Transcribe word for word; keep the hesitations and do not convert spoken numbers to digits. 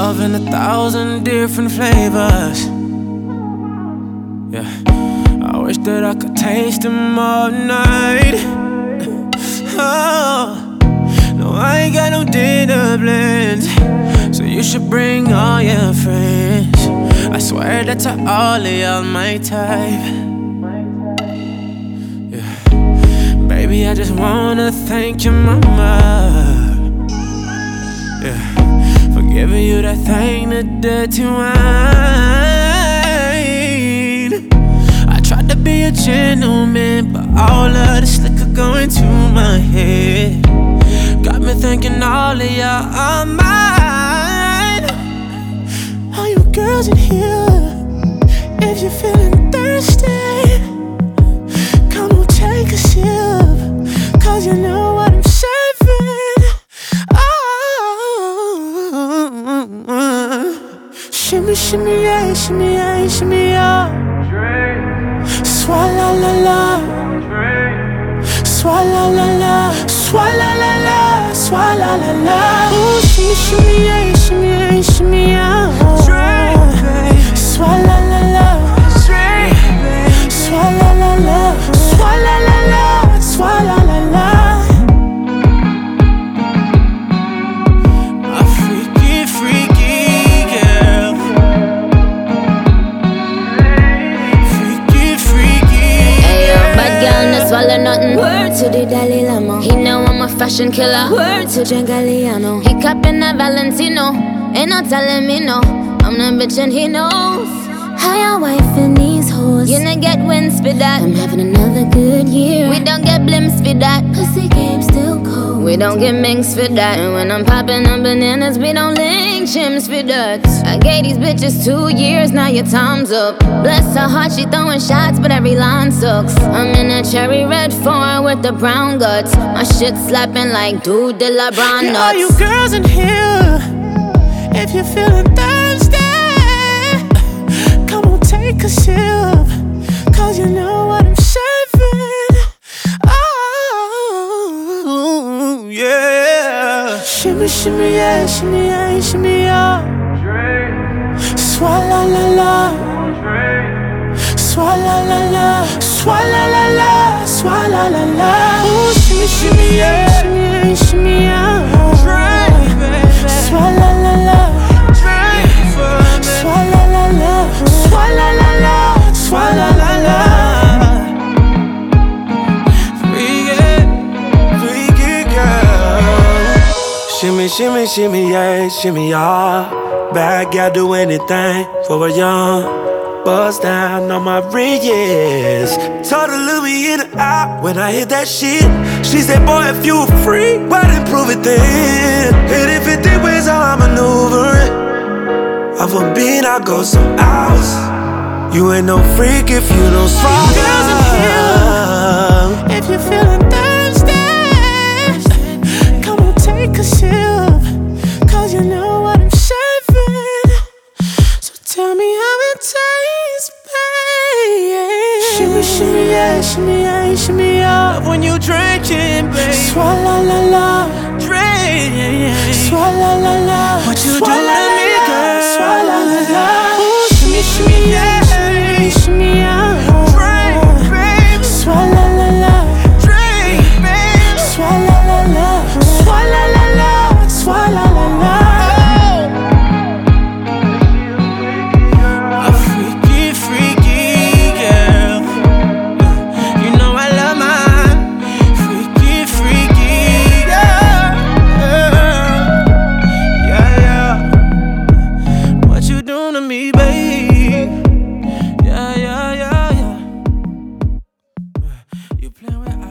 love in a thousand different flavors. Yeah, I wish that I could taste them all night. Oh, no, I ain't got no dinner plans, so you should bring all your friends. I swear that to all of y'all my type. Yeah, baby, I just wanna thank your mama. Yeah, for giving you that thing, the dirty wine. I tried to be a gentleman, but all of this liquor going to my head got me thinking all of y'all are mine. All you girls in here, if you're feeling thirsty, come on, take a sip, cause you know what I'm serving. Oh, shimmy, shimmy, yeah, shimmy, yeah, shimmy, yeah. Swalla la la, swalla la la, swalla la la, swalla la la. Ooh, shimmy, shimmy, yeah, shimmy, yeah, shimmy, yeah. Swalla la la, swalla la la, swalla la la, swalla la la. A freaky, freaky girl. Freaky, freaky. Hey yo, bad girl, no swallow nothing. Word to the Dalai Lama. He know I'm a fashion killer. Word to Giangalliano. He cupping a Valentino. Ain't no telling me no. I'm the bitch and he knows. How your wife and these hoes. You don't get wins for that. I'm having another good year. We don't get blimps for that. Pussy game still cold. We don't get minks for that. And when I'm popping on bananas, we don't link gyms for that. I gave these bitches two years, now your time's up. Bless her heart, she throwing shots, but every line sucks. I'm in a cherry red foreign with the brown guts. My shit slapping like dude de la brown nuts. Yeah, all you girls in here, if you're feeling thirsty, come on, take a sip, cause you know what I'm serving. Oh, yeah. Shimmy, shimmy, yeah, shimmy, yeah, shimmy, yeah. Swalla la la, swalla la la, swalla la la, swalla la la. Ooh, shimmy, shimmy, yeah, shimmy, yeah, shimmy, yeah. Swalla la la, swalla la la, swalla la la, swalla la la. Freaky, freaky girl. Shimmy, shimmy, shimmy, yeah, shimmy, yeah. Bad girl do anything for a young. Bust down on my bridges. Told her look me in the eye when I hit that shit. She said, boy, if you were free, why didn't prove it then? Hit it fifty ways how I maneuver it. Off a beat, I go some hours. You ain't no freak if you don't swallow. Girls in here, if you're feeling thirsty, come on, take a sip, cause you know what I'm serving. So tell me how it tastes, babe. Shimmy, shimmy, yeah, shimmy, yeah, shimmy, yeah. Love when you drink it, babe. Swalla la la, drink, yeah, yeah. Swalla la la, what you do to me, girl? Swalla la la, ooh, shimmy, shimmy, yeah. Shimmy, yeah. Drink, babe. Swalla la la. Drink, babe. Swalla la la. Swalla la la. Swalla la la. A freaky, freaky girl. You know I love mine. Freaky, freaky girl. Yeah, yeah. What you doing to me, babe? Yeah, yeah, yeah, yeah. You playing with